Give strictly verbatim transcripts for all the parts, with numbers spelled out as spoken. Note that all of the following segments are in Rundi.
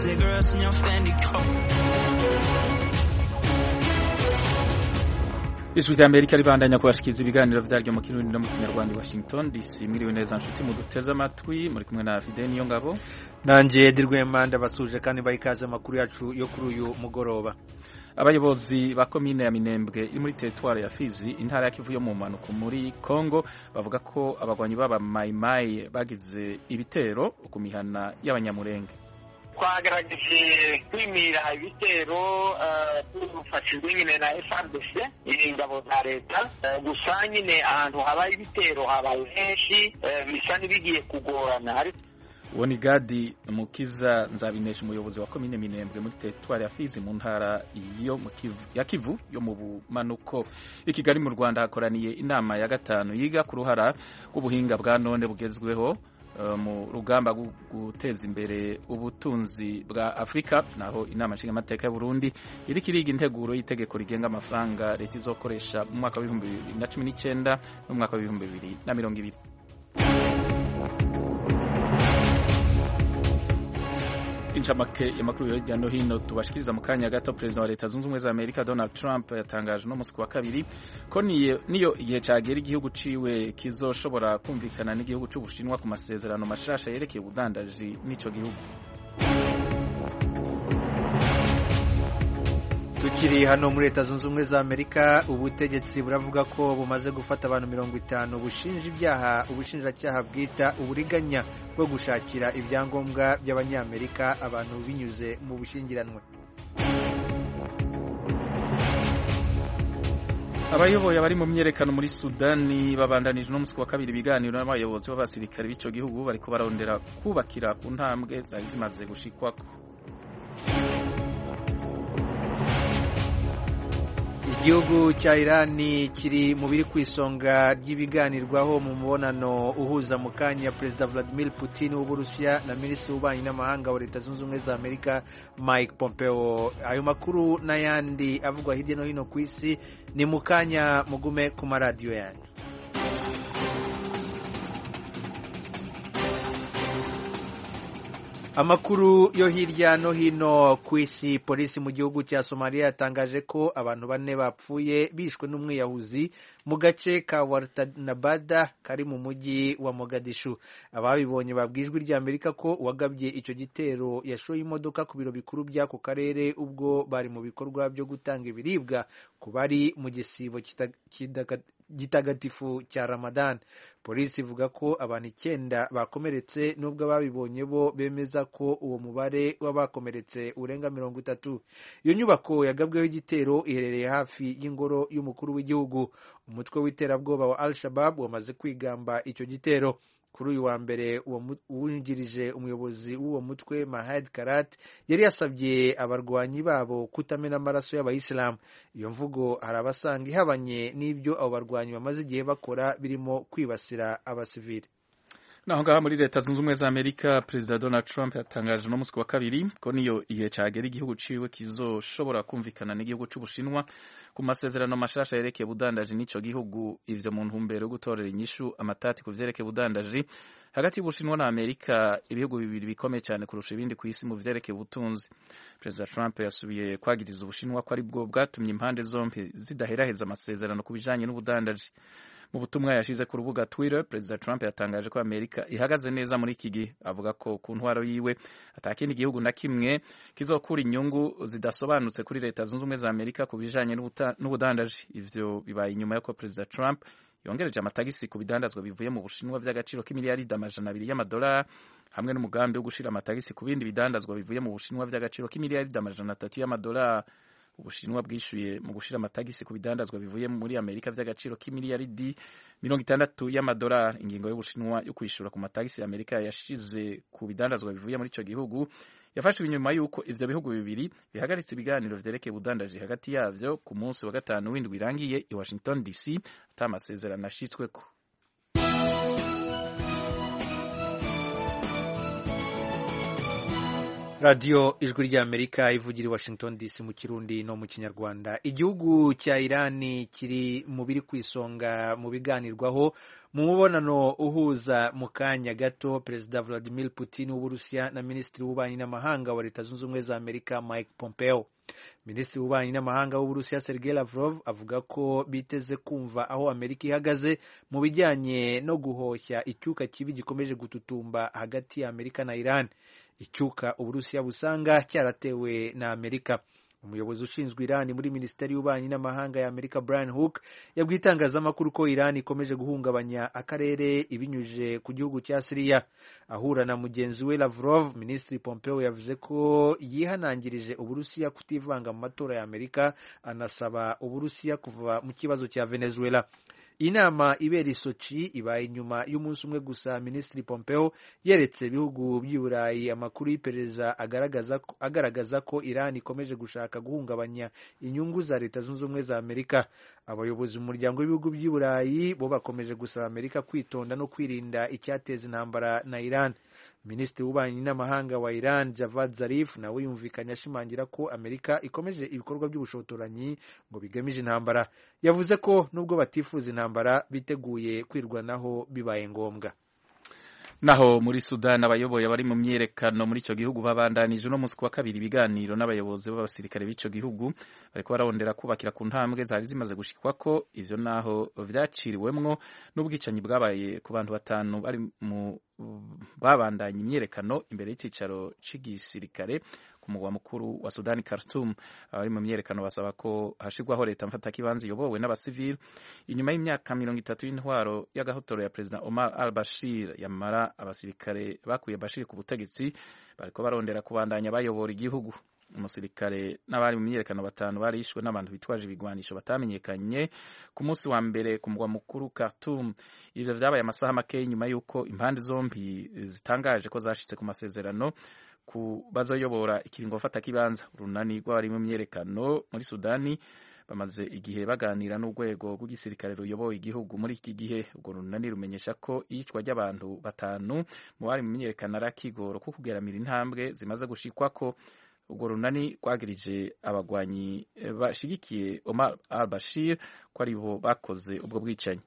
cigarettes in your Fendi coat. Ijwi rya Amerika ribandanya kubashikiriza ibiganiro vyaryo mu Kirundi no mu Kinyarwanda i Washington D C. Mwiriwe neza nshuti muduteze amatwi, muri kumwe na Fidel Niyongabo nanje Dirwema ndabasuje kandi bayikaze amakuru yacu yo kuri uyu mugoroba. Abayobozi ba komine ya Minembwe iri muri territoire ya Fizi intara ya Kivu yo mu manuko muri Kongo bavuga ko abagwanyi baba Mai Mai bagize ibitero ku mihana y'abanyamurenge. Twagerageje kwimira ibitero tufashijwe nyine na F A R D C ingabo za leta, gusa nyine ahantu habaye ibitero habaye henshi bisa n'ibigiye kugorana. Uwo ni Gadi Mukiza Nzabinesha, umuyobozi wa komine Minembwe muri territoire ya Fizi mu ntara yo mu Kivu ya Kivu yo mu bumanuko. I Kigali mu Rwanda hakoraniye inama ya gatanu yiga ku ruhara rw'ubuhinga bwa none bugezweho mu rugamba guteza imbere ubutunzi bwa Afrika, naho inama nshingamateka ya Burundi iri kiriga integuro y'itegeko rigenga amafaranga leta izokoresha mu mwaka wa bibiri na bibiri na cumi n'icyenda no mu mwaka wa bibiri na bibiri na mirongo ibiri. Incamake y'amakuru hirya no hino tubashikiriza mu kanya gato. Perezida wa Leta Zunze Ubumwe za Amerika Donald Trump yatangaje no musi wa kabiri ko niyo niyo igihe cagera igihugu ciwe kizoshobora kumvikana n'igihugu c'Ubushinwa ku masezerano mashasha yerekeye ubudandaji n'ico gihugu. Tukiri hano muri Leta Zunze Ubumwe za Amerika, ubutegetsi buravuga ko bumaze gufata abantu mirongo itanu bushinja ibyaha ubushinjacyaha bwita uburiganya bwo gushakira ibyangombwa by'abanyamerika abantu binyuze mu bushingiranwe. Abayoboye abari mu myerekano muri Sudani babandanije no musi wa kabiri ibiganiro n'abayobozi b'abasirikare b'ico gihugu bariko barondera kubakira ku ntambwe zari zimaze gushikwako. Igihugu cya Irani kiri mu biri kwisonga ry'ibiganirwaho mu mubonano uhuza mu kanya Perezida Vladimir Putin w'Uburusiya na Minisitiri w'Ububanyi n'Amahanga wa Leta Zunze Ubumwe za Amerika Mike Pompeo. Ayo makuru n'ayandi avugwa hirya no hino ku isi ni mu kanya, mugume ku maradiyo yanyu. Amakuru yo hirya no hino ku isi. Polisi mu gihugu cya Somalia yatangaje ko abantu bane bapfuye bishwe n'umwiyahuzi mu gace ka Wartanabada kari mu mujyi wa Mogadishu. Ababibonye babwijwe rya Amerika ko uwagabye icyo gitero yashoye imodoka ku biro bikuru by'ako karere ubwo bari mu bikorwa byo gutanga ibiribwa ku bari mu gisibo gitagatifu cya Ramadan. Polisi ivuga ko abantu icyenda bakomeretse nubwo ababibonye bo bemeza ko uwo mubare w'abakomeretse urenga mirongo itatu. Iyo nyubako yagabweho igitero iherereye hafi y'ingoro y'umukuru w'igihugu. Umutwe w'iterabwoba wa Al-Shabaab wamaze kwigamba icyo gitero. Kuri uyu wa mbere uwungirije umuyobozi w'uwo mutwe Mahad Karat yari yasabye abarwanyi babo kutamena amaraso y'abayisilamu. Iyo mvugo hari abasanga ihabanye n'ibyo abo barwanyi bamaze igihe bakora birimo kwibasira abasivili. Naho ngaha muri Leta Zunze Ubumwe za Amerika, Perezida Donald Trump yatangaje no musi wa kabiri ko niyo igihe cagera igihugu ciwe kizoshobora kumvikana n'igihugu c'Ubushinwa ku masezerano mashasha yerekeye ubudandaji n'ico gihugu, ivyo mu ntumbero yo gutorera inyishu amatati ku vyerekeye ubudandaji hagati y'Ubushinwa na Amerika, ibihugu bibiri bikomeye cyane kurusha ibindi ku isi mu vyerekeye ubutunzi. Perezida Trump yasubiye kwagiriza Ubushinwa ko ari bwo bwatumye impande zompi zidaheraheza amasezerano ku bijanye n'ubudandaji. Mu butumwa yashize ku rubuga Twitter, Perezida Trump yatangaje ko Amerika ihagaze neza muri iki gihe. Avuga ko ku ntwaro yiwe atakindi gihugu na kimwe kizokura inyungu zidasobanutse kuri Leta Zunze Ubumwe za Amerika ku bijanye n'ubudandaji. Ivyo bibaye inyuma y'uko Perezida Trump yongereje amatagisi ku bidandazwa bivuye mu Bushinwa vy'agaciro k'imiliyaridi amajana abiri y'amadolari hamwe n'umugambi wo gushira amatagisi ku bindi bidandazwa bivuye mu Bushinwa vy'agaciro k'imiliyaridi amajana atatu y'amadolari. Ubushinwa bwishuye mu gushira amatagisi ku bidandazwa bivuye muri Amerika vy'agaciro k'imiliyaridi mirongo itandatu y'amadolari. Ingingo y'Ubushinwa yo kwishura ku matagisi ya Amerika yashize ku bidandazwa bivuye muri ico gihugu yafashwe inyuma y'uko ivyo bihugu bibiri bihagaritse ibiganiro vyerekeye ubudandaji hagati yavyo ku munsi wa gatanu w'indwi irangiye i Washington D C ata amasezerano ashitsweko. radiyo ijwi ry'Amerika ivugira i Washington D C mu kirundi no mu kinyarwanda. Igihugu cya Irani kiri mu biri ku isonga mu biganirwaho mu mubonano uhuza mu kanya gato Perezida Vladimir Putin w'Uburusiya na Minisitiri w'Ububanyi n'Amahanga wa Leta Zunze Ubumwe za Amerika Mike Pompeo. Minisitiri w'Ububanyi n'Amahanga w'Uburusiya Sergei Lavrov avuga ko biteze kumva aho Amerika ihagaze mu bijyanye no guhoshya icyuka kibi gikomeje gututumba hagati ya Amerika na Iran, icyuka Uburusiya busanga cyaratewe na Amerika. Umuyobozi ushinzwe Iran muri Minisiteri y'Ububanyi n'Amahanga ya Amerika Brian Hook yabwiye itangazamakuru ko Iran ikomeje guhungabanya akarere ibinyujije ku gihugu cya Syria. Ahura na mugenzi we Lavrov, Minisitiri Pompeo yavuze ko yihanangirije Uburusiya kutivanga mu matora ya Amerika, anasaba Uburusiya kuva mu kibazo cya Venezuela. Inama ibera Sochi ibaye inyuma y'umunsi umwe gusa Minisitiri Pompeo yeretse ibihugu by'i Burayi amakuru y'iperereza agaragaza ko, agaragaza ko Iran ikomeje gushaka guhungabanya inyungu za Leta Zunze Ubumwe za Amerika. Abayobozi mu muryango w'ibihugu by'i Burayi bo bakomeje gusaba Amerika kwitonda no kwirinda icyateza intambara na Iran. Minisitiri w'Ububanyi n'Amahanga wa Iran Javad Zarif nawe yumvikanye ashimangira ko Amerika ikomeje ibikorwa by'ubushotoranyi ngo bigamije intambara. Yavuze ko nubwo batifuza intambara biteguye kwirwanaho bibaye ngombwa. Naho muri Sudan abayoboye abari mu myerekano muri ico gihugu babandanije no musi wa kabiri ibiganiro n'abayobozi b'abasirikare b'ico gihugu bariko bararondera kubakira ku ntambwe zari zimaze gushikwako. Ivyo naho vyaciriwemwo n'ubwicanyi bwabaye ku bantu batanu bari mu babandanya imyerekano imbere y'icicaro c'igisirikare ku mugwa mukuru wa Sudan Khartoum. Abari mu myerekano basaba ko hashirwaho leta mfata kibanza iyobowe n'abasivili inyuma y'imyaka mirongo itatu y'intwaro y'agahotoro ya President Omar al-Bashir. Yamara abasirikare bakuye Bashir ku butegetsi bariko barondera kubandanya bayobora igihugu. Umusirikare n'abari mu myerekano batanu barishwe n'abantu bitwaje ibigwanisho batamenyekanye ku munsi wa mbere ku mugwa mukuru Khartoum. Ivyo vyabaye amasaha make nyuma y'uko impande zombi zitangaje ko zashitse ku masezerano ku bazoyobora ikiringo mfata kibanza. Urunani rw'abari mu myerekano muri Sudani bamaze igihe baganira n'urwego rw'igisirikare ruyoboye igihugu muri iki gihe. Urwo runani rumenyesha ko iyicwa ry'abantu batanu mu bari mu myerekano ari akigoro ko kugeramira intambwe zimaze gushikwako. Urwo runani rwagirije abagwanyi bashigikiye Omar al-Bashir ko ari bo bakoze ubwo bwicanyi.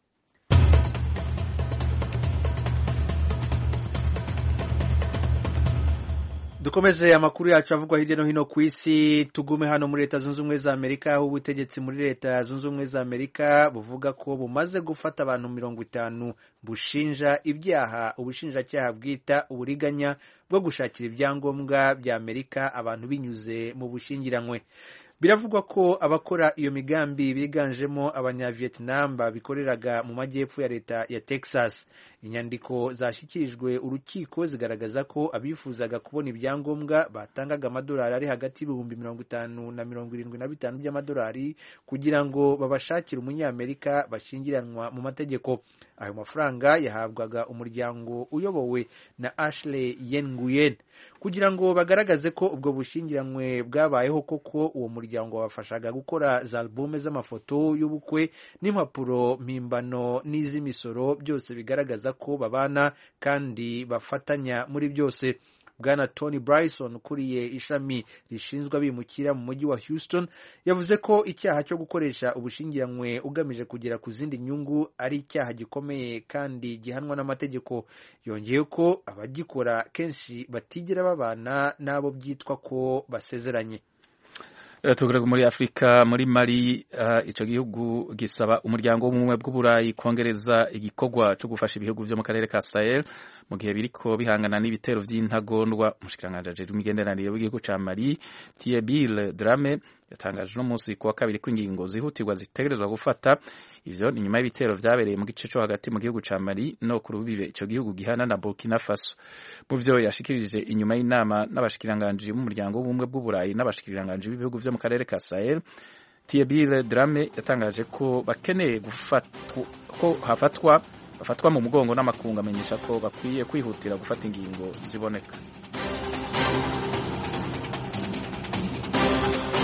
Dukomeze amakuru yacu avugwa hirya no hino ku isi. Tugume hano muri Leta Zunze Ubumwe za Amerika, aho ubutegetsi muri Leta Zunze Ubumwe za Amerika buvuga ko bumaze gufata abantu mirongo itanu bushinja ibyaha ubushinjacyaha bwita uburiganya bwo gushakira ibyangombwa bya Amerika abantu binyuze mu bushingiranywe. Biravugwa ko abakora iyo migambi biganjemo abanyavietnam babikoreraga mu majyepfo ya leta ya Texas. Inyandiko zashikirijwe urukiko zigaragaza ko abifuzaga kubona ibyangombwa batangaga amadolari ari hagati y'ibihumbi mirongo itanu na mirongo irindwi na bitanu by'amadolari kugira ngo babashakire umunyamerika bashingiranwa mu mategeko. Ayo mafaranga yahabwaga umuryango uyobowe na Ashley Nguyen kugira ngo bagaragaze ko ubwo bushingiranywe bwabayeho, koko uwo muryango wabafashaga gukora za albume z'amafoto y'ubukwe n'impapuro mpimbano n'iz'imisoro, byose bigaragaza ko babana kandi bafatanya muri byose. Bwana Tony Bryson ukuriye ishami rishinzwe abimukira mu mujyi wa Houston yavuze ko icyaha cyo gukoresha ubushingiranywe ugamije kugera ku zindi nyungu ari icyaha gikomeye kandi gihanwa n'amategeko. Yongeye ko abagikora kenshi batigera babana n'abo byitwa ko basezeranye. Tugaragara muri Afrika, muri Mali, uh, ico gihugu gisaba umuryango w'ubumwe bw'Uburayi kongereza igikorwa cyo gufasha ibihugu byo mu karere ka Sahel mu gihe biriko bihangana n'ibitero vy'intagondwa. Umushikiranganje ajejwe imigenderanire w'igihugu ca Mali Thierry Drame yatangaje no munsi kuwa kabiri kw'ingingo zihutirwa zitegerezwa gufata. Ivyo ni nyuma y'ibitero vyabereye mu gice cyo hagati mu gihugu ca Mali no ku rubibe ico gihugu gihana na Burkina Faso. Mu vyo yashikirije inyuma y'inama n'abashikiranganje mu muryango w'ubumwe bw'Uburayi n'abashikiranganje b'ibihugu vyo mu karere ka Sahel, Thierry Drame yatangaje ko bakeneye gufatwa ko hafatwa bafatwa mu mugongo n'amakungu, amenyesha ko bakwiye kwihutira gufata ingingo ziboneka.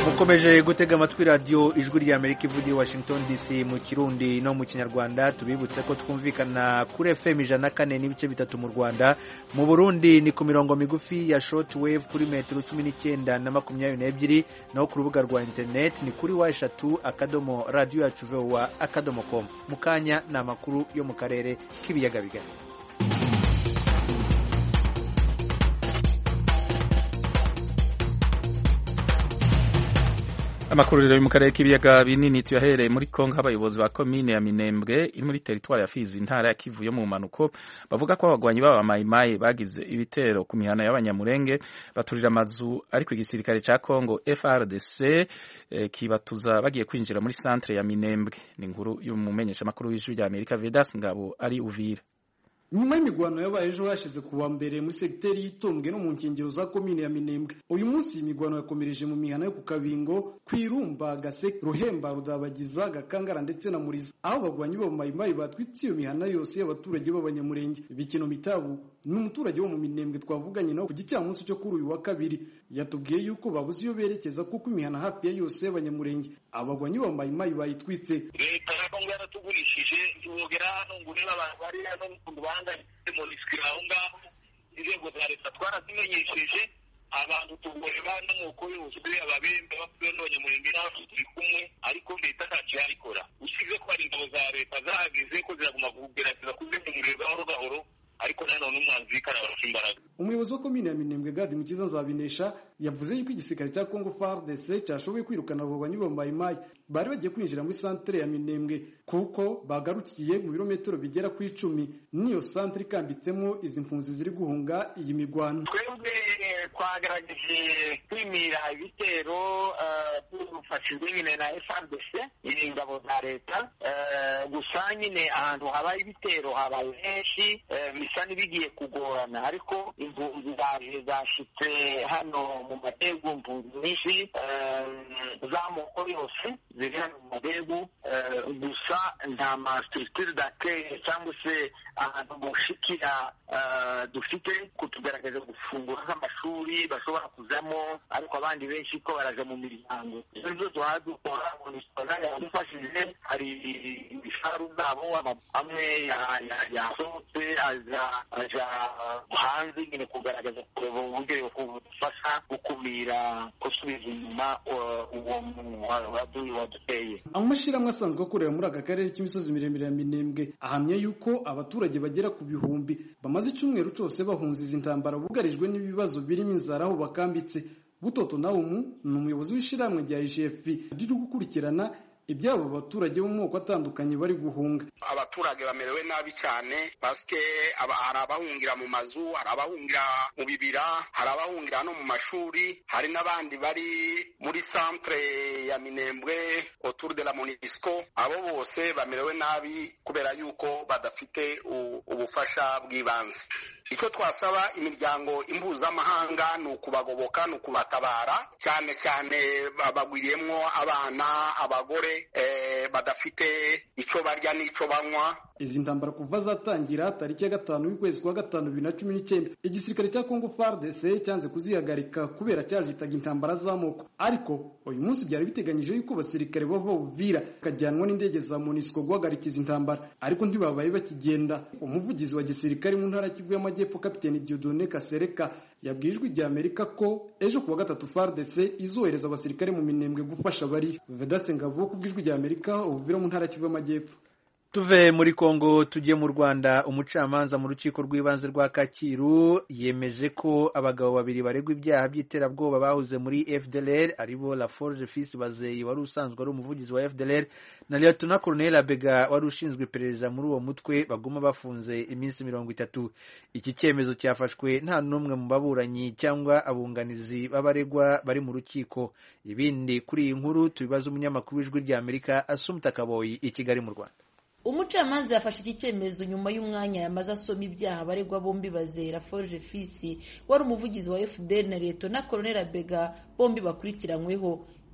mukomeje gutega amatwi radiyo ijwi ry'Amerika ivugira i Washington D C mu Kirundi no mu Kinyarwanda. Tubibutse ko twumvikana kuri F M ijana na kane n'ibice bitatu mu Rwanda, mu Burundi ni ku mirongo migufi ya shortwave kuri metero cumi n'icyenda na makumyabiri n'ebyiri, naho ku rubuga rwa internet ni kuri wa eshatu akadomo radiyo yacu vowa akadomo com. Mu kanya ni amakuru yo mu karere k'ibiyaga bigari. Amakuru rero mu karere k'ibiyaga binini tuyahereye muri Kongo. Abayobozi ba komine ya Minembwe iri muri teritwari ya Fizi intara ya Kivu yo mu manuko bavuga ko abagwanyi baba mayimayi bagize ibitero ku mihana y'abanyamurenge baturira amazu ariko igisirikare ca Kongo F R D C eh, kibatuza bagiye kwinjira muri centre ya Minembwe. Ni inkuru y'umumenyesha makuru w'ijwi rya Amerika Vedas Ngabo ari Uvira. Nyuma y'imigwano yabaye ejo hashize kuwa mbere muri segiteri y'Itombwe no mu nkengero za komine ya Minembwe, uyu munsi imigwano yakomereje mu mihana yo ku Kabingo, Kwirumba, Gaseke, Ruhemba, Rudabagiza, Gakangara ndetse na Muriza, aho abagwanyi bo mayimayi batwitse iyo mihana yose y'abaturage b'abanyamurenge. Bikino Mitabu ni umuturage wo mu Minembwe twavuganye nawe ku gicamunsi cyo kuri uyu wa kabiri, yatubwiye yuko babuze iyo berekeza kuko imihana hafi ya yose y'abanyamurenge abagwanyi bo mayimayi bayitwitse. Leta ya Kongo yaratugurishije ntibogera hano ngo urebe abantu bari hano n'ukuntu bahanganye mu riskira aho ngaho. Inzego za leta twarazimenyesheje abantu tugoreba n'amoko yose ababembe bapfuye n'abanyamurenge n'aho turi kumwe, ariko leta ntacyo yarikora usize ko hari ingabo za leta zahageze ko ziraguma kugerageza kuzimurira gahoro gahoro, ariko nanone umwanzi w'ikara barusha imbaraga. Umuyobozi wa komine ya Minembwe Gadi Mukiza Nzabinesha yavuze yuko igisirikare cya Congo F A R D C cyashoboye kwirukana abo banyi bo mayimayi bari bagiye kwinjira muri centre ya Minembwe kuko bagarukiye mu birometero bigera ku icumi niyo centre ikambitsemo izi mpunzi ziri guhunga iyi migwano. Twebwe twagerageje kwimira ibitero dufashijwe nyine na F R D C ingabo za leta, gusa nyine ahantu habaye ibitero habaye henshi bisa n'ibigiye kugorana, ariko impunzi zaje zashitse hano mu Madegu, impunzi nyinshi z'amoko yose ziri hano mu Madegu, gusa nta ma structure d'accueil cyangwa se ahantu gushikira dufite kutugaragaza gufungura nk'amashuri bashobora kuzamo, ariko abandi benshi ko baraje mu miryango. Ibyo byo tuhadukora mu misonari yadufashije, hari ibisharu zabo amwe yasohotse aja hanze nyine kugaragaza kureba uburyo bufasha gukumira gusubiza inyuma uwo waduyi waduteye. Amashirahamwe asanzwe akorera muri aka karere k'imisozi miremire ya Minembwe ahamya yuko abaturage bagera ku bihumbi bamaze icyumweru cyose bahunze izi ntambara bugarijwe n'ibibazo birimo inzara aho bakambitse. Butoto Naumu ni umuyobozi w'ishiramwe rya I G F riri gukurikirana ibyabo baturage bo mu moko atandukanye bari guhunga. Abaturage bamerewe nabi cyane paske hari abahungira mu mazu, hari abahungira mu bibira, hari abahungira no mu mashuri, hari n'abandi bari muri centre ya Minembwe autour de la Monisco. Abo bose bamerewe nabi kubera yuko badafite ubufasha bw'ibanze. Icyo twasaba imiryango impuzamahanga ni ukubagoboka, ni ukubatabara, cyane cyane bagwiriyemo abana, abagore eh, badafite icyo barya n'icyo banywa. Izi ntambara kuva zatangira tariki ya gatanu y'ukwezi kwa gatanu bibiri na cumi n'icyenda igisirikare cya Congo F A R D C cyanze kuzihagarika kubera cyazitaga intambara z'amoko, ariko uyu munsi byari biteganyije yuko abasirikare bava Uvira kajyanwa n'indege za Monisco guhagarika izi ntambara, ariko ntibabaye bakigenda. Umuvugizi wa gisirikare mu ntara Kivu y'Amajyepfo Kapiteni Dieudonné Kasereka yabwijwe rya Amerika ko ejo kuwa gatatu F A R D C izohereza abasirikare mu Minembwe gufasha bari. Vedaste Ngabo kubwijwe rya Amerika Uvira mu ntara Kivu y'Amajyepfo. Tuve muri Kongo tujye mu Rwanda. Umucamanza mu rukiko rw'ibanze rwa Kacyiru yemeje ko abagabo babiri baregwa ibyaha by'iterabwoba bahuze muri F D L R aribo Laforge Fils Bazeye wari usanzwe ari umuvugizi wa F D L R na Lieutenant Colonel Abega wari ushinzwe iperereza muri uwo mutwe baguma bafunze iminsi mirongo itatu. Iki cyemezo cyafashwe nta n'umwe mu baburanyi cyangwa abunganizi b'abaregwa bari mu rukiko. Ibindi kuri iyi nkuru tubibaza umunyamakuru w'ijwi rya Amerika Assumpta Kaboyi i Kigali mu Rwanda. Umucamanza yafashe iki cyemezo nyuma y'umwanya yamaze asoma ibyaha baregwa bombi Bazera Forge Fils wari umuvugizi wa F D L R na Lieutenant Colonel Abega bombi bakurikiranyweho.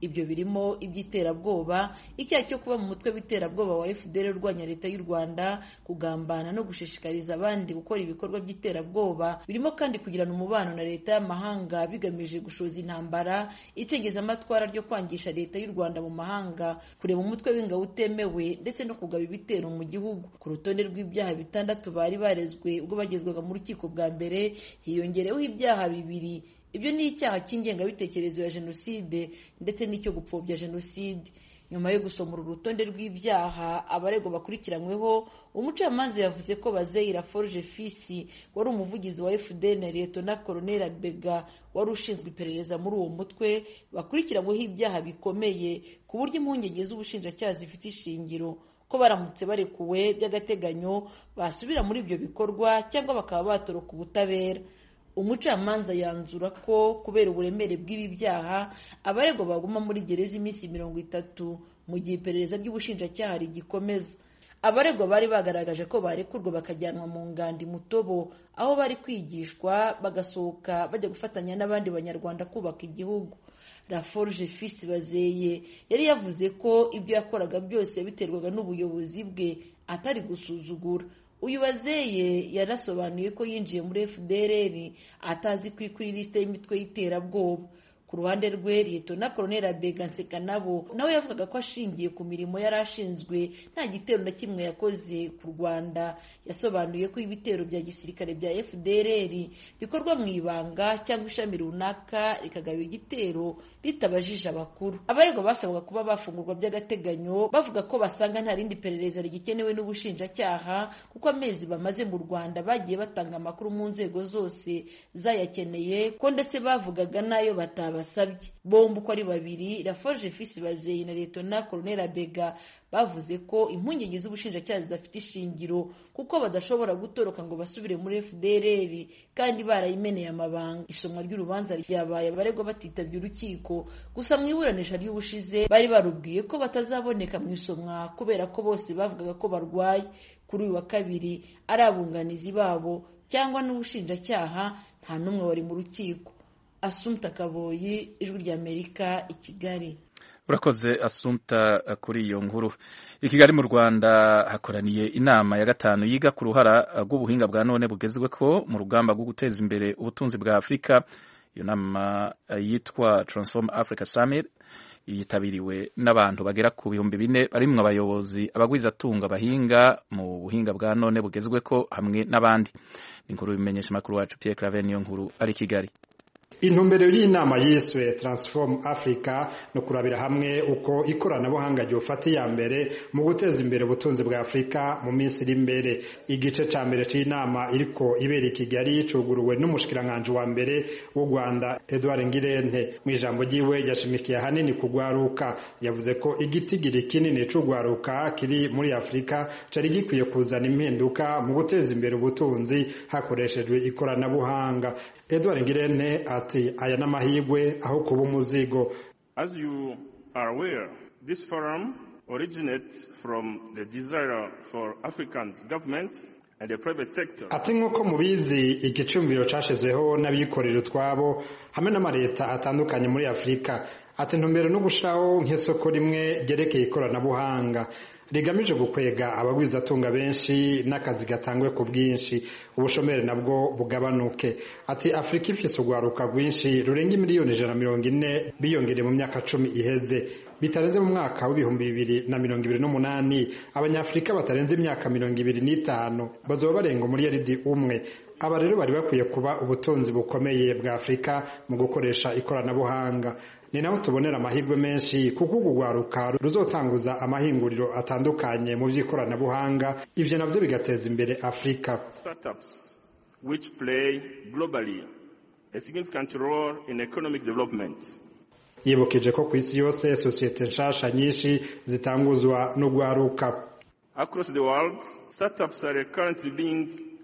ibyo birimo iby'iterabwoba, icyaha cyo kuba mu mutwe w'iterabwoba wa F D L urwanya leta y'u Rwanda, kugambana no gushishikariza abandi gukora ibikorwa by'iterabwoba, birimo kandi kugirana umubano na leta y'amahanga bigamije gushoza intambara, icengezamatwara ryo kwangisha leta y'u Rwanda mu mahanga, kureba umutwe w'ingabo utemewe ndetse no kugaba ibitero mu gihugu. Ku rutonde rw'ibyaha bitandatu bari barezwe ubwo bagezwaga mu rukiko bwa mbere, hiyongereweho ibyaha bibiri. Ibyo ni icyaha cy'ingengabitekerezo ya jenoside ndetse n'icyo gupfobya jenoside. Nyuma yo gusoma uru rutonde rw'ibyaha abaregwa bakurikiranyweho, umucamanza yavuze ko Bazeye Laforge Fils wari umuvugizi wa F D L, Lieutenant Colonel Bega wari ushinzwe iperereza muri uwo mutwe, bakurikiranyweho ibyaha bikomeye ku buryo impungenge z'ubushinjacyaha zifite ishingiro ko baramutse barekuwe by'agateganyo basubira muri ibyo bikorwa cyangwa bakaba batoroka ubutabera. Umucamanza yanzura ko kubera uburemere bw'ibi byaha abaregwa baguma muri gereza iminsi mirongo itatu mu gihe iperereza ry'ubushinjacyaha rigikomeza. Abaregwa bari bagaragaje ko barekurwa bakajyanwa mu ngandi Mutobo, aho bari kwigishwa bagasohoka bajya gufatanya n'abandi banyarwanda kubaka igihugu. Laforge Fils Bazeye yari yavuze ko ibyo yakoraga byose biterwaga n'ubuyobozi bwe atari gusuzugura. Uyu Bazeye yarasobanuye ko yinjiye muri F D L atazi ko kuri liste y'imitwe y'iterabwoba. Ku ruhande rwe, Lieutenant Colonel Bega Nsekanabo nawe yavugaga ko ashingiye ku mirimo yari ashinzwe nta gitero na kimwe yakoze ku Rwanda. Yasobanuye ko ibitero bya gisirikare bya F D L bikorwa mu ibanga cyangwa ishami runaka rikagaba igitero ritabajije abakuru. Abaregwa basabwa kuba bafungurwa by'agateganyo, bavuga ko basanga nta rindi perereza rigikenewe n'ubushinjacyaha kuko amezi bamaze mu Rwanda bagiye batanga amakuru mu nzego zose zayakeneye, ko ndetse bavugaga nayo bataba basabye. Bombi uko ari babiri, Laforge Fils Bazeye na Lieutenant Colonel Bega, bavuze ko impungenge z'ubushinjacyaha zidafite ishingiro kuko badashobora gutoroka ngo basubire muri F D L kandi barayimeneye amabanga. Isomwa ry'urubanza ryabaye abaregwa batitabye urukiko, gusa mu iburanisha ry'ubushize bari barubwiye ko batazaboneka mu isomwa kubera ko bose bavugaga ko barwaye. Kuri uyu wa kabiri ari abunganizi babo cyangwa n'ubushinjacyaha nta n'umwe wari mu rukiko. Assumpta Kaboyi, Ijwi ry'Amerika, i Kigali. Urakoze Assumpta kuri iyo nkuru. I Kigali mu Rwanda hakoraniye inama ya gatanu yiga ku ruhara rw'ubuhinga bwa none bugezweko mu rugamba rwo guteza imbere ubutunzi bwa Afurika. Iyo nama yitwa Transform Africa Summit yitabiriwe n'abantu bagera ku bihumbi bine barimwo abayobozi, abagwizatunga, abahinga mu buhinga bwa none bugezweko hamwe n'abandi. Inkuru bimenyesha makuru wacu Pierre Claver niyo nkuru ari Kigali. Intumbero y'inama yiswe Transform Africa no kurabira hamwe uko ikoranabuhanga ryofata ya mbere mu guteza imbere ubutunzi bwa Afrika mu minsi iri imbere. Igice ca mbere c'inama iriko ibera i Kigali cuguruwe n'umushikiranganje wa mbere w'u Rwanda Edouard Ngirente. Mu ijambo ryiwe yashimikiye hanini kugwaruka, yavuze ko igitigiri kinini c'ugwaruka kiri muri Afrika cari gikwiye kuzana impinduka mu guteza imbere ubutunzi hakoreshejwe ikoranabuhanga. Edouard Ngirente ati aya n'amahirwe aho kuba umuzigo. As you are aware, this forum originates from the desire for African governments and the private sector. Ati nk'uko mubizi igicumbiro cashizweho n'abikorera utwabo hamwe n'amareta atandukanye muri Afrika. Ati ntumbero no gushiraho nk'isoko rimwe ryerekeye ikoranabuhanga rigamije gukwega abagwizatunga benshi n'akazi gatangwe ku bwinshi, ubushomeri nabwo bugabanuke. Ati Afrika ifise ugwaruka rwinshi rurenga miliyoni ijana na mirongo ine biyongereye mu myaka cumi iheze. Bitarenze mu mwaka w'ibihumbi bibiri na mirongo ibiri n'umunani abanyafrika batarenze imyaka mirongo ibiri n'itanu bazoba barenga umuriyaridi umwe. Aba rero bari bakwiye kuba ubutunzi bukomeye bwa Afrika mu gukoresha ikoranabuhanga. Ni naho tubonera amahirwe menshi kuko ugwaruka ruzotanguza amahinguriro atandukanye mu by'ikoranabuhanga, ivyo navyo bigateza imbere Afrika. Startups which play globally a significant role in economic development. Yibukije ko ku isi yose societe nshasha nyinshi zitanguzwa n'ugwaruka. Across the world, startups are currently being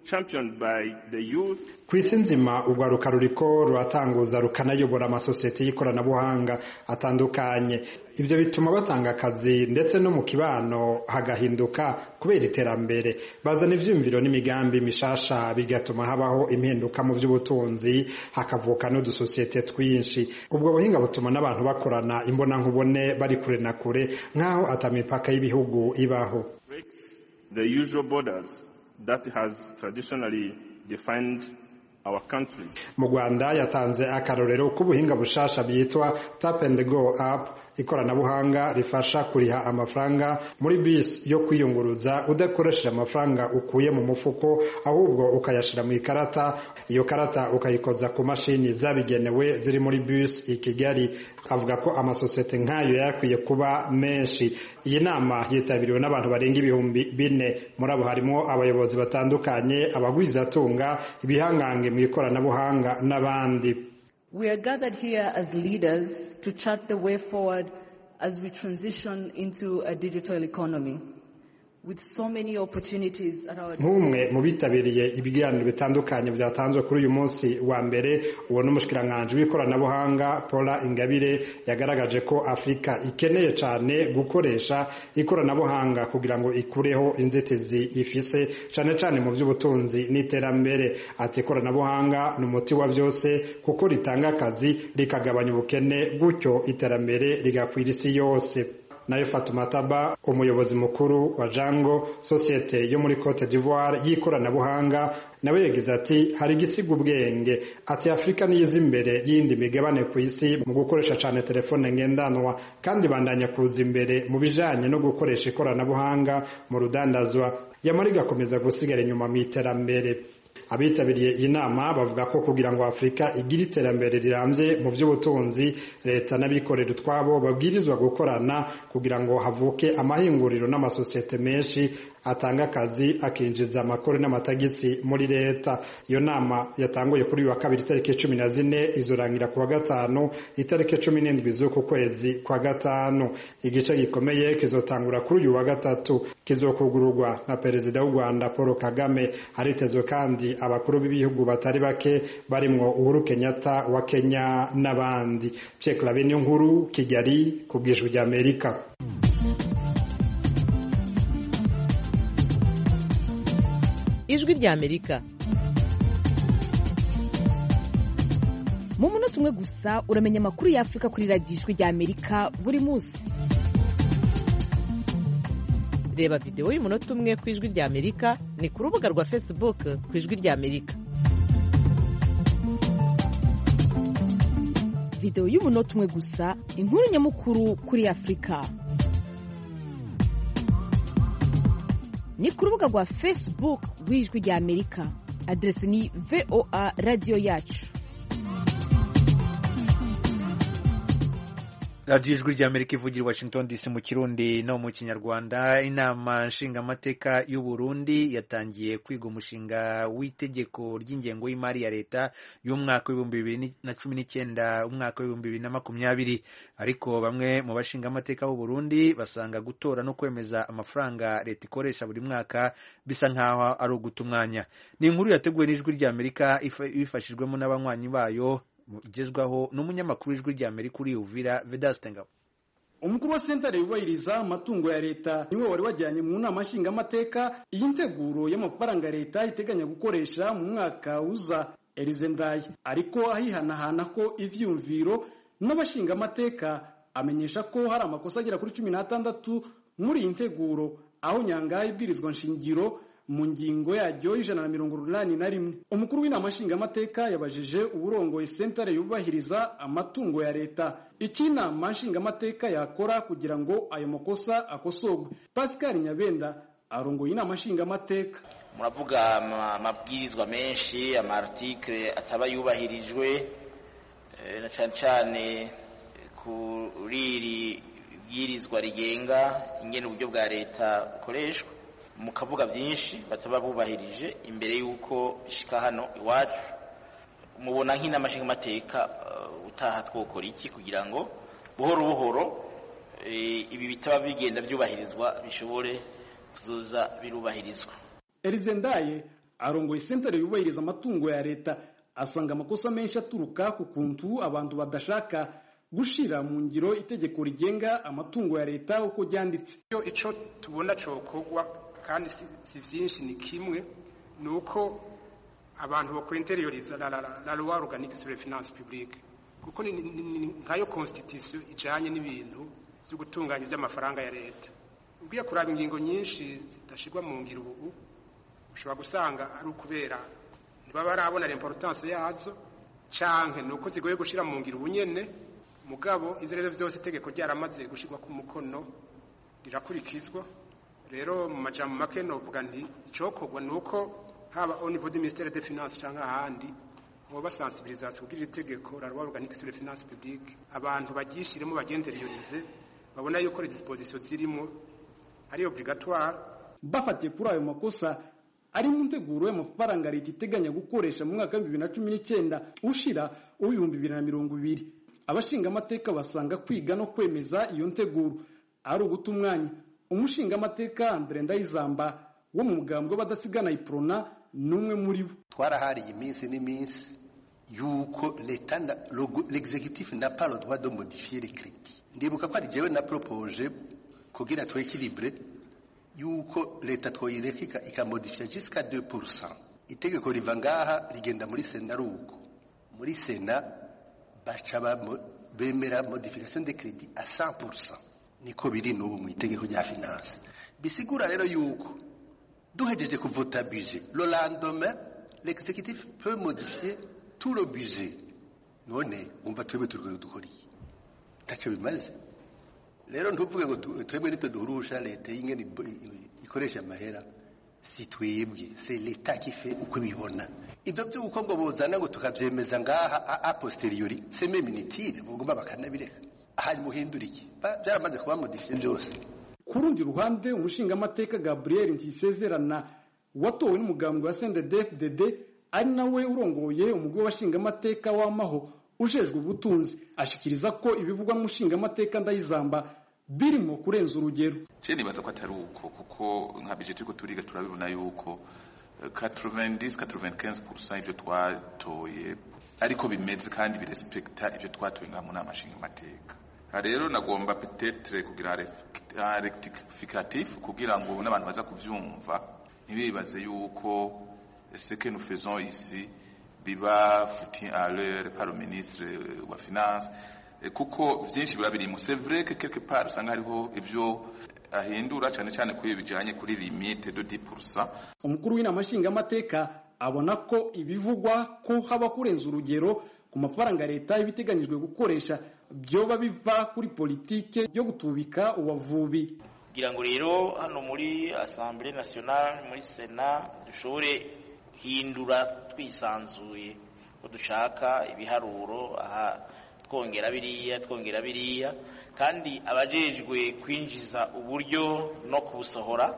championed by the youth. Kw'isi nzima urwaruka ruriko ruratanguza rukanayobora amasosiyete y'ikoranabuhanga atandukanye. Ivyo bituma batanga akazi ndetse no mu kibano hagahinduka kubera iterambere. Bazana ivyumviro n'imigambi mishasha bigatuma habaho impinduka mu vy'ubutunzi, hakavuka n'udusosiyete twinshi. Ubwo buhinga butuma n'abantu bakorana imbona nkubone bari kure na kure nk'aho atamipaka y'ibihugu ibaho. The usual borders that has traditionally defined our countries. Mu Rwanda yatanze akarorero k'ubuhinga bushasha bwitwa Tap and Go app, ikoranabuhanga rifasha kuriha amafaranga muri bus yo kwiyunguruza udakoresheje amafaranga ukuye mu mufuko, ahubwo ukayashira mu ikarata. Iyo karata ukayikoza ku mashini zabigenewe ziri muri bus i Kigali. Avuga ko amasosiyete nk'ayo yakwiye kuba menshi. Iyi nama yitabiriwe n'abantu barenga ibihumbi bine. Muri abo harimo abayobozi batandukanye, abagwizatunga, ibihangange mu ikoranabuhanga n'abandi. We are gathered here as leaders to chart the way forward as we transition into a digital economy. With so many opportunities at our nk'umwe mu bitabiriye ibiganiro bitandukanye byatanzwe kuri uyu munsi wa mbere, uwo n'umushikiranganje w'ikoranabuhanga Paula Ingabire yagaragaje ko Afrika ikeneye cyane gukoresha ikoranabuhanga kugira ngo ikureho inzitizi ifise cyane cyane mu by'ubutunzi n'iterambere. Ati ikoranabuhanga n'umuti wa byose kuko ritanga akazi rikagabanya ubukene, gutyo iterambere rigakwira isi yose. Nayo Fatuma Taba, umuyobozi mukuru wa Jango, sosiyete yo muri Cote d'Ivoire y'ikoranabuhanga, nawe yagize ati hari igisiga ubwenge. Ati Afrika niyiza imbere y'indi migabane ku isi mu gukoresha cyane telefone ngendanwa, kandi bandanya kuza imbere mu bijanye no gukoresha ikoranabuhanga mu rudandazwa, yamara igakomeza gusigara inyuma mu iterambere. Abitabiriye iyi nama bavuga ko kugira ngo Afrika igire iterambere rirambye mu by'ubutunzi, leta n'abikorera utwabo babwirizwa gukorana kugira ngo havuke amahinguriro n'amasosiyete menshi atanga akazi akinjiza amakuru n'amatagisi muri leta. Iyo nama yatanguye kuri uyu wa kabiri itariki cumi na zine izorangira ku wa gatanu itariki cumi n'indwi z'uku kwezi kwa gatanu. Igice gikomeye kizotangura kuri uyu wa gatatu, kizokugururwa na Perezida w'u Rwanda Paul Kagame. Haritezwe kandi abakuru b'ibihugu batari bake barimwo Uhuru Kenyatta wa Kenya n'abandi. Pierre Claver Nkuru, Kigali, ku bw'Ijwi ry'Amerika. Ijwi ry'Amerika. Mu munota umwe gusa uramenya amakuru ya Afrika kuri radiyo Ijwi ry'Amerika buri munsi. Reba video y'umunota umwe ku Ijwi ry'Amerika ni ku rubuga rwa Facebook ku Ijwi ry'Amerika. Video y'umunota umwe gusa, inkuru nyamukuru kuri Afrika. Ni ku rubuga rwa Facebook rw'Ijwi ry'Amerika. Adresi ni V O A Radio Yacu. Radio Ijwi ry'Amerika ivugira Washington D C mu Kirundi no mu Kinyarwanda. Inama nshingamateka y'u Burundi yatangiye kwiga umushinga w'itegeko ry'ingengo y'imari ya leta y'umwaka w'ibihumbi bibiri na cumi n'icyenda umwaka w'ibihumbi bibiri na makumyabiri. Ariko bamwe mu bashingamateka b'u Burundi basanga gutora no kwemeza amafaranga leta ikoresha buri mwaka bisa nkaho ari uguta umwanya. Ni inkuru yateguwe n'Ijwi ry'Amerika ifashijwemo n'abanywanyi bayo, ugezwaho n'umunyamakuru w'Ijwi ry'Amerika uri Uvira Vedaste Ngabo. Umukuru wa sentare yubahiriza amatungo ya leta niwe wari wajyanye mu nama nshingamateka iyi nteguro y'amafaranga leta iteganya gukoresha mu mwaka uza. Elize Ndaye ariko ahihanahana ko ivyumviro n'abashingamateka amenyesha ko hari amakosa agera kuri cumi n'atandatu muri iyi nteguro, aho nyanga ibwirizwa nshingiro mu ngingo yaryo ijana na mirongo umunani na rimwe. Umukuru w'inama nshingamateka yabajije uburongoye sentare yubahiriza amatungo ya leta iki inama nshingamateka yakora kugira ngo ayo makosa akosorwe. Pascal Nyabenda arongoye inama nshingamateka. Muravuga amabwirizwa menshi, ama article ataba yubahirijwe, na cyane cyane kuri bwirizwa rigenga ingene uburyo bwa leta bukoreshwa, mukavuga byinshi bataba bubahirije imbere yuko bishika hano iwacu. Mubona nk'inama nshingamateka utaha twokora iki kugira ngo buhoro buhoro ibi bitaba bigenda byubahirizwa bishobore kuzoza birubahirizwa. Elize Ndaye arongoye sentare yubahiriza amatungo ya leta asanga amakosa menshi aturuka ku kuntu abantu badashaka gushira mu ngiro itegeko rigenga amatungo ya leta uko ryanditse. Iyo ico tubona cokogwa kandi si, si vyinshi ni kimwe nuko abantu bo kwenterioriza la, la, la, la loi organique sur les finances publiques kuko ni nkayo constitution ijanye n'ibintu byo gutunganya iby'amafaranga ya leta. Ugiye kuraba ingingo nyinshi zidashirwa mu ngiro ubu ushobora gusanga ari ukubera ntibaba barabona l'importance yazo canke nuko zigoye gushira mu ngiro ubunyene mugabo ivyo rero vyose itegeko ryaramaze gushirwa ku mukono rirakurikizwa. Rero mu majambo make novuga nti icokogwa nuko haba au niveau du ministère des finances canke ahandi hoba sensibilisation kugira itegeko la loi organique sur les finances publiques abantu bagishiremo bagenderiyorize babona yuko les dispositions zirimo ari obligatoire. Bafatiye kuri ayo makosa ari mu nteguro y'amafaranga leta iteganya gukoresha mu mwaka wa bibiri na cumi n'icyenda ushira uw'ibihumbi bibiri na mirongo ibiri, abashinga amateka basanga kwiga no kwemeza iyo nteguro ari uguta umwanya. Umushinga amateka Andre Ndayizamba wo mu mugambwe badasigana iprona numwe muri bo. Twarahari iminsi n'iminsi yuko leta l'exécutif n'a pas le droit de modifier les crédits. Ndibuka ko ari jewe na propose kugira twekilibre yuko leta twoyireka ikamodifia jusqu'à deux pour cent. Itegeko riva ngaha rigenda muri Sena ruko. Muri Sena bacha bemera modification des crédits à cent pour cent. Niko biri n'ubu mu itegeko rya finance. Bisigura rero yuko duhejeje kuvota budget, le lendemain l'exécutif peut modifier tout le budget. None umva twebwe turiko dukoriye tacho bimaze. Rero ntuvuge ngo twebwe nito duhurusha leta y'ingene ikoresha amahera, si twebwe, c'est l'État qui fait uko bibona. Ibyo byuko ngo bozana ngo tukavyemeza ngaha a posteriori, c'est même inutile, bugomba bakanabireka. Ahari muhinduriki byaramaze kuba modifiye byose. Ku rundi ruhande umushinga amateka Gabriel Ntisezerana watowe n'umugambwe wa C N D D F D D ari nawe urongoye umugwi w'abashinga amateka w'amaho ujejwe ubutunzi ashikiriza ko ibivugwa mu mushinga amateka Ndayizamba birimo kurenza urugero. Je nibaza ko atari uko kuko nka budget ko turiga turabibona yuko quatre-vingt-dix à quatre-vingt-quinze pour cent ivyo twatoye ariko bimeze kandi birespecta ivyo twatoye nka mu namashinga amateka. Rero nagomba peut-être kugira rectificatif kugira ngo n'abantu baza kuvyumva ntibibaze yuko ce que nous faisons ici biba foutu à l'heure par le ministre wa finance kuko vyinshi biba biri mu c'est vrai que quelque part usanga hariho ivyo ahindura cyane cyane kuri bijanye kuri limite de dix pour cent. Umukuru w'inamashinga amateka abona ko ibivugwa ko haba kurenza urugero ku mafaranga leta ibiteganyijwe gukoresha byoba biva kuri politike yo gutubika uwavubi. Kugira ngo rero hano muri Assemblée Nationale muri Sena dushobore hindura twisanzuye ko dushaka ibiharuro aha twongera biriya twongera biriya kandi abajejwe kwinjiza uburyo no kubusohora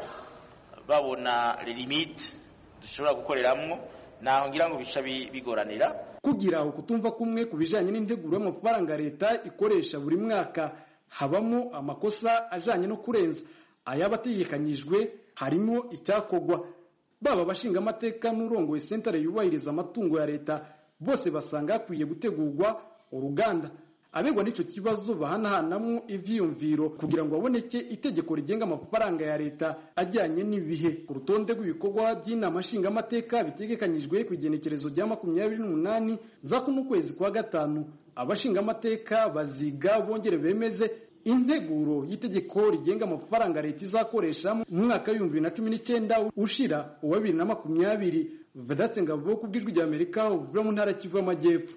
babona les limites dushobora gukoreramwo naho ngira ngo bica bigoranira. Kugira ukutumva kumwe kubijanye n'integuro y'amafaranga leta ikoresha buri mwaka habamo amakosa ajanye no kurenza ayabategekanyijwe harimo icyakogwa. Baba bashinga amateka n'urongoye sentare yubahiriza amatungo ya leta bose basanga akwiye gutegurwa uruganda abegwa n'ico kibazo bahanahanamwo ivyiyumviro kugira ngo baboneke itegeko rigenga amafaranga ya leta ajyanye n'ibihe. Ku rutonde rw'ibikorwa by'inama nshinga amateka bitegekanyijwe ku igenekerezo rya makumyabiri n'umunani za kuno kwezi kwa gatanu abashinga amateka baziga bongere bemeze integuro y'itegeko rigenga amafaranga leta izakoresha mu mwaka w'ibihumbi bibiri na cumi n'icyenda ushira uwa bibiri na makumyabiri. Vedatse Ngabo ku bw'ijwi rya Amerika uvuye mu ntara Kivu y'Amajyepfo.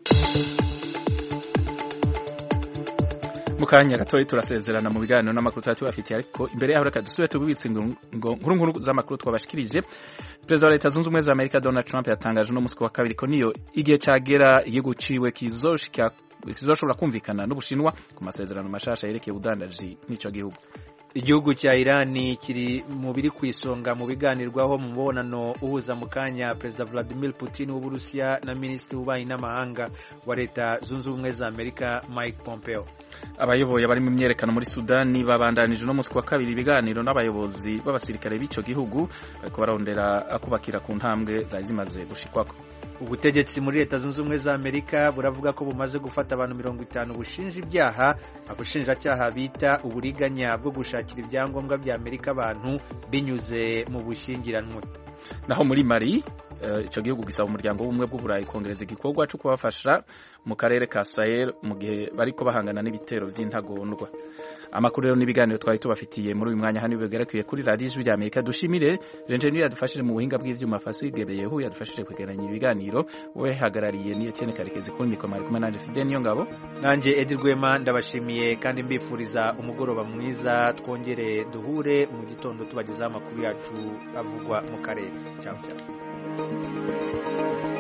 Mukanya gatoyi turasezerana mu biganiro n'amakuru twafitiye ariko imbere yaho reka dusubire tubibitse ngo nkuru nkuru z'amakuru twabashikirije. Perezida wa Leta Zunze Ubumwe za Amerika Donald Trump yatangaje no musi wa kabiri ko niyo igihe cyagera igihugu ciwe kizoshika kizoshobora kumvikana n'Ubushinwa ku masezerano mashasha yerekeye ubudandaji n'ico gihugu. Igihugu cya Irani kiri mu biri ku isonga mu biganirwaho mu mubonano uhuza mu kanya Perezida Vladimir Putin w'Uburusiya na Minisitiri w'Ububanyi n'Amahanga wa Leta Zunze Ubumwe za Amerika Mike Pompeo. Abayoboye bari mu myerekano muri Sudani babandanije no musi wa kabiri ibiganiro n'abayobozi b'abasirikare b'ico gihugu bariko barondera akubakira ku ntambwe zari zimaze gushikwako. Ubutegetsi muri Leta Zunze Ubumwe za Amerika buravuga ko bumaze gufata abantu mirongo itanu bushinja ibyaha abushinjacyaha bita uburiganya bwo gushakira ibyangombwa bya Amerika abantu binyuze mu bushyingiranwe. Naho muri Mali ico uh, gihugu gisaba umuryango w'ubumwe bw'Uburayi kongereza igikorwa cyo kubafasha mu karere ka Sahel mu gihe bariko bahangana n'ibitero vy'intagondwa. Amakuru rero n'ibiganiro twari tubafitiye muri uyu mwanya hano bigerekeye kuri Radio Ijwi rya Amerika. Dushimire Renjeni yadufashije mu buhinga bw'ivyuma Fasigebeyeho yadufashije kwegeranya ibiganiro we hagarariye ni Etienne Karekezi kuri mikoro mari kumwe nanje Fidel Niyongabo nanje Edi Rwema ndabashimiye kandi mbifuriza umugoroba mwiza twongere duhure mu gitondo tubagezaho amakuru yacu avugwa mu karere. Ciao ciao.